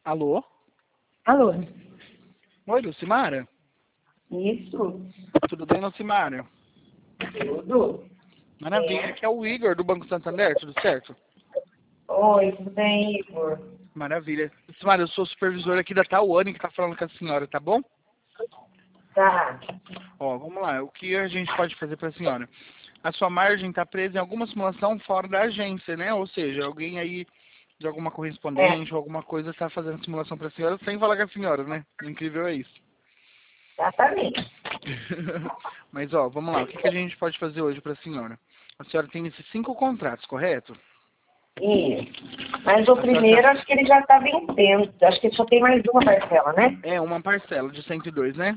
Alô? Alô? Oi, Lucimara? Isso? Tudo bem, Lucimara? Tudo? Maravilha. Aqui é o Igor, do Banco Santander, tudo certo? Oi, tudo bem, Igor? Maravilha. Lucimara, eu sou supervisor aqui da Tawane, que tá falando com a senhora, tá bom? Tá. Ó, vamos lá. O que a gente pode fazer para a senhora? A sua margem está presa em alguma simulação fora da agência, né? Ou seja, alguém aí de alguma É, correspondente ou alguma coisa está fazendo simulação para a senhora sem falar com a senhora, né? O incrível é isso. exatamente. Mas, ó, vamos lá. O que a gente pode fazer hoje para a senhora? A senhora tem esses 5 contratos, correto? Isso. Mas o A senhora primeiro, tá... acho que ele já tá vencendo. Acho que só tem mais uma parcela, né? É uma parcela de 102, né?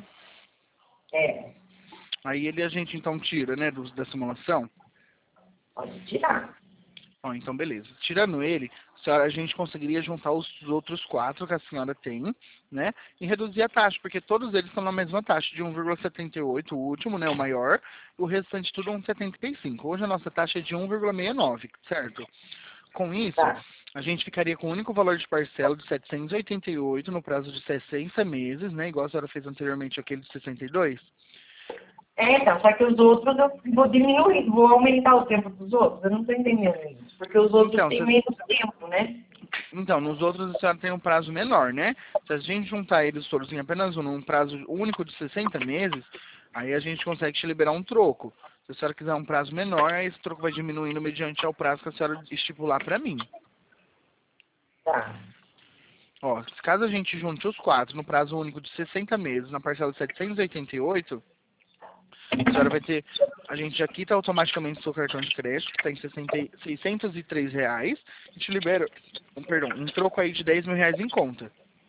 É. Aí a gente então tira, né, da simulação. Pode tirar. Ó, então beleza. Tirando ele, a gente conseguiria juntar os outros 4 que a senhora tem, né? E reduzir a taxa, porque todos eles estão na mesma taxa, de 1,78, o último, né, o maior, e o restante tudo 1,75. Hoje a nossa taxa é de 1,69, certo? Com isso, Tá. a gente ficaria com o único valor de parcela de 788 no prazo de 60 meses, né? Igual a senhora fez anteriormente aquele de 62. É, então, só que os outros eu vou diminuir, vou aumentar o tempo dos outros. Eu não tô entendendo isso. Porque os outros Então, têm menos tempo, né? Então, nos outros a senhora tem um prazo menor, né? Se a gente juntar eles todos em apenas num prazo único de 60 meses, aí a gente consegue te liberar um troco. Se a senhora quiser um prazo menor, aí esse troco vai diminuindo mediante ao prazo que a senhora estipular para mim. Tá. Ó, caso a gente junte os 4 no prazo único de 60 meses, na parcela de 788, a senhora vai ter, a gente já quita automaticamente o seu cartão de crédito, que está em 603 reais, e te libera, um troco aí de 10 mil reais em conta.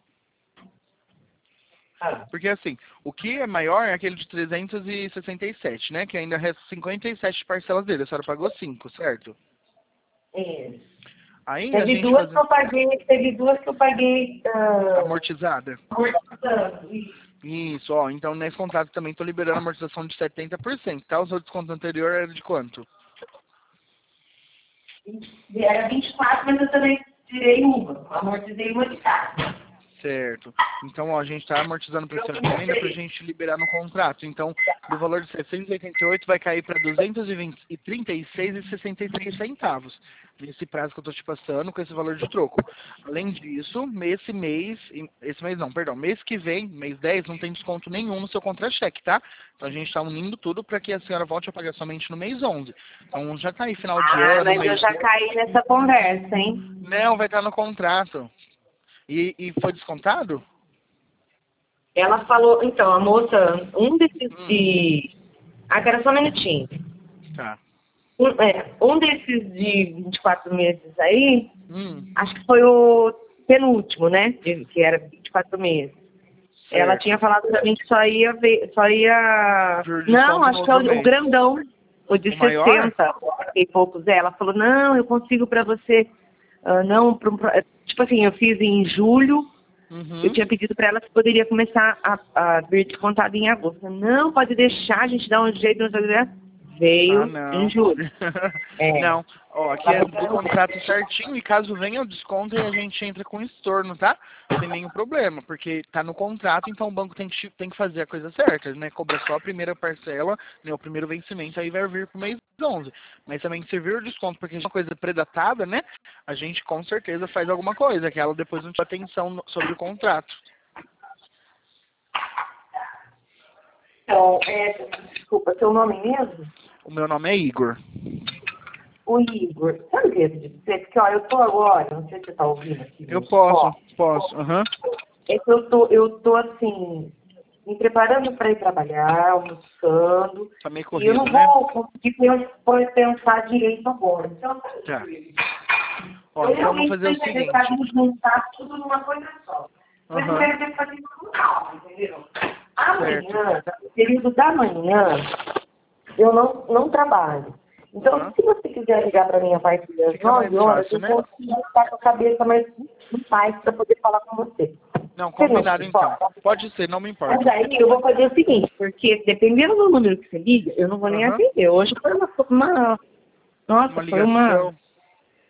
Tá. Porque assim, o que é maior é aquele de 367, né? Que ainda resta 57 parcelas dele. A senhora pagou 5, certo? Isso. Aí a Teve gente duas faz que eu paguei, amortizada. amortizando. Isso. Isso, ó. Então nesse contrato também tô liberando a amortização de 70%, tá? O seu desconto anterior era de quanto? Era 24, mas eu também tirei uma. Amortizei uma de cada. Certo. Então, ó, a gente está amortizando para a senhora também, dá para a gente liberar no contrato. Então, do valor de 688 vai cair para 236,63 centavos. Nesse prazo que eu estou te passando, com esse valor de troco. Além disso, mês que vem, mês 10, não tem desconto nenhum no seu contra-cheque, tá? Então a gente está unindo tudo para que a senhora volte a pagar somente no mês 11. Então já está aí final de Ah, ano, mas eu mês já 12. caí nessa conversa, hein? Não, vai estar no contrato. E foi descontado? Ela falou, então, a moça, um desses Hum, de. Ah, espera só um minutinho. tá. Um desses de 24 meses aí, Hum, acho que foi o penúltimo, né? Que era 24 meses. Ela tinha certo. falado pra mim que só ia ver, só ia. Vir o Não, desconto no acho que é outro o mês. grandão, o de O maior? 60 e poucos. Ela falou, não, eu consigo pra você. Não, tipo assim, eu fiz em julho, eu Uhum. tinha pedido pra ela se poderia começar a vir descontado em agosto. Não, pode deixar, a gente dá um jeito, não sei o que. Ah, Veio em não. julho. É. Não. Ó, aqui é do contrato certinho e caso venha o desconto aí a gente entra com estorno, tá? Sem nenhum problema, porque tá no contrato, então o banco tem que fazer a coisa certa, né? Cobra só a primeira parcela, né? O primeiro vencimento, aí vai vir pro mês 11. Mas também se vir o desconto, porque é uma coisa predatada, né? A gente com certeza faz alguma coisa, que ela depois não tinha atenção sobre o contrato. Então, desculpa, seu nome mesmo? O meu nome é Igor. O Igor. Sabe o que eu ia te dizer? Porque, ó, eu tô agora, não sei se você tá ouvindo aqui Eu meus posso, focos. posso, aham. É que eu tô assim, me preparando para ir trabalhar, almoçando, Tá meio e eu não corrido, né? vou conseguir pensar direito agora. Então, Tá. Ó, eu então vamos realmente fazer estou o interessada seguinte. em juntar tudo numa coisa só. Mas eu Aham, quero ter que fazer isso com calma, entendeu? certo. Amanhã, no período da manhã, eu não trabalho. Então, Aham. se você quiser ligar para mim a partir das Fica mais 9 horas, fácil, eu né? consigo estar com a cabeça mais em paz para poder falar com você. Não, Você não combinado se então. importa? Pode ser, não me Mas importa. aí eu vou fazer o seguinte, porque dependendo do número que você liga, eu não vou nem Aham. atender. Hoje foi nossa, Uma foi uma, ligação.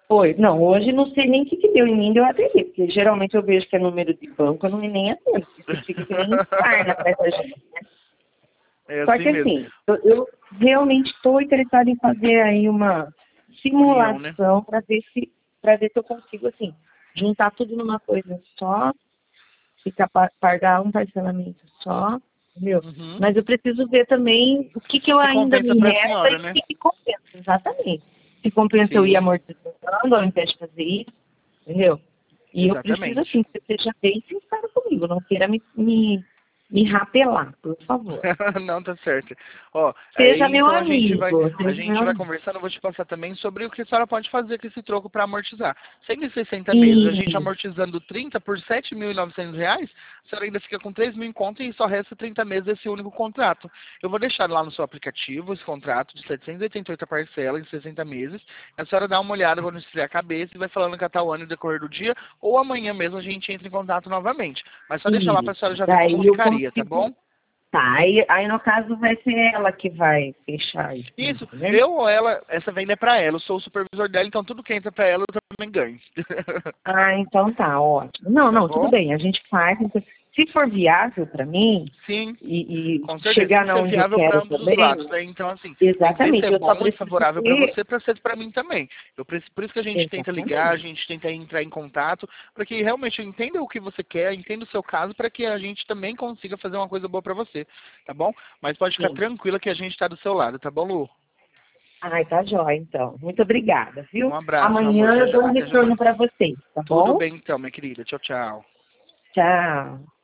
Foi. Não, hoje não sei nem o que deu em mim, deu atendi, porque geralmente eu vejo que é número de banco, eu não me nem atendo. Você fica que nem sarna pra essa gente, né? É Só assim que mesmo. assim, eu realmente estou interessada em fazer aí uma União, né? simulação para ver se eu consigo, assim, juntar tudo numa coisa só, ficar pagar um parcelamento só, entendeu? Uhum. Mas eu preciso ver também o que eu Se ainda compensa me pra resta e senhora, o né? que compensa, exatamente. Se compensa eu ir Sim, amortizando ao invés de fazer isso, entendeu? E eu preciso, exatamente. assim, que você seja bem sincero comigo, não queira me rapelar, por favor. Não, tá certo. Ó, Seja aí meu então amigo, a seja gente meu vai amigo. conversando, eu vou te passar também sobre o que a senhora pode fazer com esse troco para amortizar. 160 meses, a gente E, amortizando 30 por R$ 7.900, a senhora ainda fica com 3.000 em conta e só resta 30 meses desse único contrato. Eu vou deixar lá no seu aplicativo esse contrato de 788 parcelas em 60 meses. A senhora dá uma olhada, vou esfriar a cabeça e vai falando que a tal ano no decorrer do dia, ou amanhã mesmo a gente entra em contato novamente. Mas só deixa lá para a senhora já ver como daí eu ficaria, tá consigo. bom? Tá, aí no caso vai ser ela que vai fechar isso, Isso, né? eu ou ela, essa venda é pra ela, eu sou o supervisor dela, então tudo que entra pra ela eu também ganho. Ah, então tá, ótimo. Não, Tá não, tudo bom? bem, a gente faz. Então, se for viável para mim Sim, e com certeza, tem chegar que na ser onde eu viável pra quero ambos os lados, também, né? Então, assim, tem que exatamente, ser eu só bom e preciso favorável pra ter. você, pra ser pra mim também. Por isso que a gente tenta ligar, a Exatamente. gente tenta entrar em contato, para que realmente entenda o que você quer, entenda o seu caso, para que a gente também consiga fazer uma coisa boa pra você, tá bom? Mas pode ficar Sim. tranquila que a gente tá do seu lado, tá bom, Lu? Ai, tá jóia, então. Muito obrigada, Um viu? abraço, meu amor, Amanhã já eu já dou eu um atendi retorno mais. para vocês, tá Tudo bom? bem então, minha querida. Tchau, tchau. Tchau.